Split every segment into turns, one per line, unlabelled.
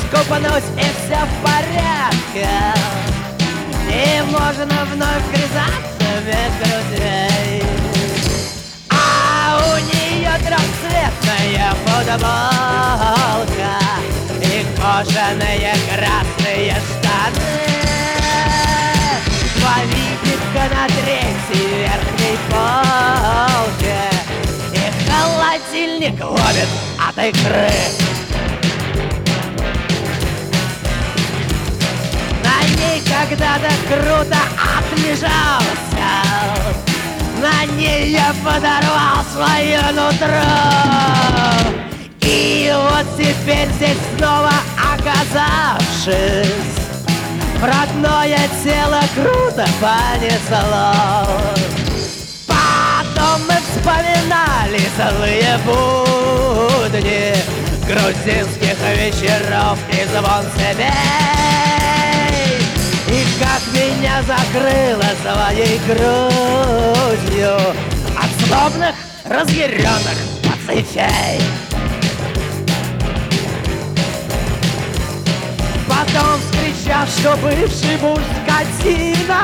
купанусь, и все в порядке. И можно вновь вгрызаться без друзей. А у нее трехцветная футболка и кожаные красные штаны. Два визитка на третьей верхней полке, и холодильник ловит от икры. На ней когда-то круто отлежался, на ней я подорвал свое нутро. И вот теперь здесь снова оказавшись, родное тело круто понесло. Потом мы вспоминали злые будни грузинских вечеров и звон цепей. И как меня закрыло своей грудью от злобных, разъяренных пацифей. Потом вскричав, что бывший муж скотина,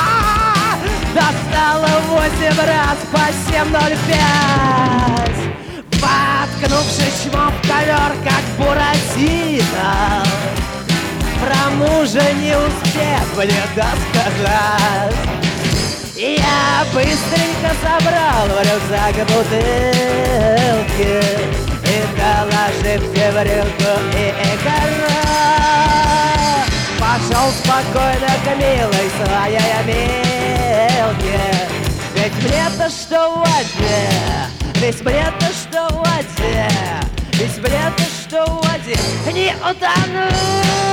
достала 8 раз по 7,05, воткнувшись чмом в ковер, как Буратино. Про мужа не успев мне досказать, я быстренько собрал в рюкзак бутылки и, доложив все в рюмку и икра, пошел спокойно к милой своей Амелке. Ведь мне-то что в воде, ведь мне-то что в воде, ведь мне-то что в воде не утонуть.